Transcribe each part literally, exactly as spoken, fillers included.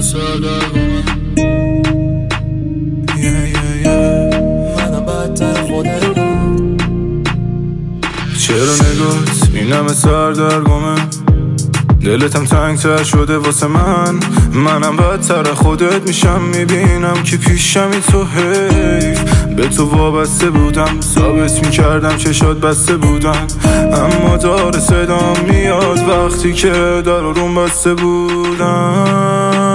سردرگمه منم بدتر خودم. چرا نگات این همه سردرگمه؟ دلتم تنگتر شده واسه من. منم بدتر خودت میشم، میبینم که پیشمی تو حیف. به تو وابسته بودم، ثابت میکردم چشات بسته بودن، اما داره صدام میاد وقتی که در روم بسته بودن.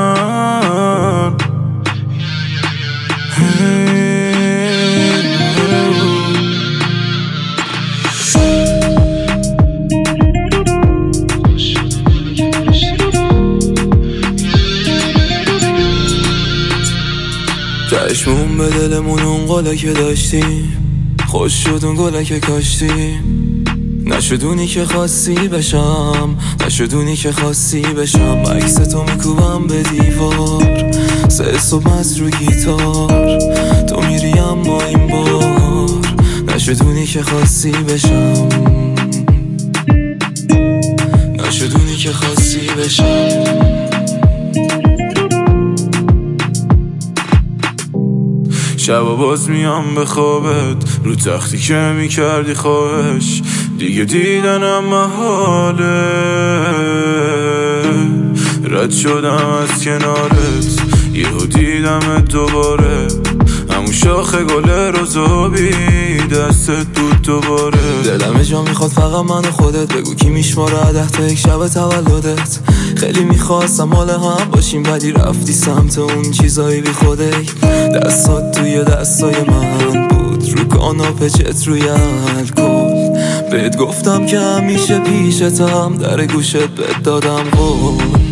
چشمون به دلمون اون قله که داشتیم، خوش شد اون گله که کاشتیم. نشدونی که خواستی بشم، نشدونی که خواستی بشم. عکس تو میکوبم به دیوار، سه صبح از رو گیتار. تو میری اما این بار نشدونی که خواستی بشم، نشدونی که خواستی بشم. شبا باز میام به خوابت، رو تختی که میکردی خواهش. دیگه دیدنم محاله، رد شدم از کنارت، یهو دیدمت دوباره. همون شاخه گل روزابی دستت بود دوباره. دلم جا میخواد فقط من و خودت، بگو کی میشماره ده تا یک شب تولدت. خیلی میخواستم مال هم باشیم ولی رفتی سمت اون چیزایی بی خودت. دستات توی دستای من بود، رو کاناپه چت روی الکل. بهت گفتم که همیشه پیشتم، در گوشت بهت دادم قول.